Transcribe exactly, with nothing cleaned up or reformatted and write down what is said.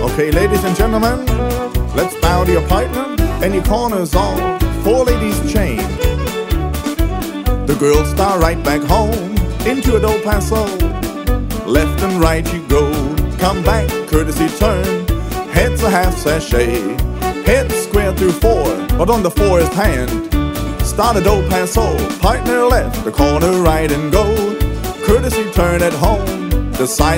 Okay, ladies and gentlemen, let's bow to your partner and your corners all four ladies chain. The girls start right back home into a Del Paso. Left and right you go, come back, courtesy turn. Head's a half sachet, head square through four, but on the forest hand. Start a Del Paso, partner left, the corner right and go. Courtesy turn at home, the side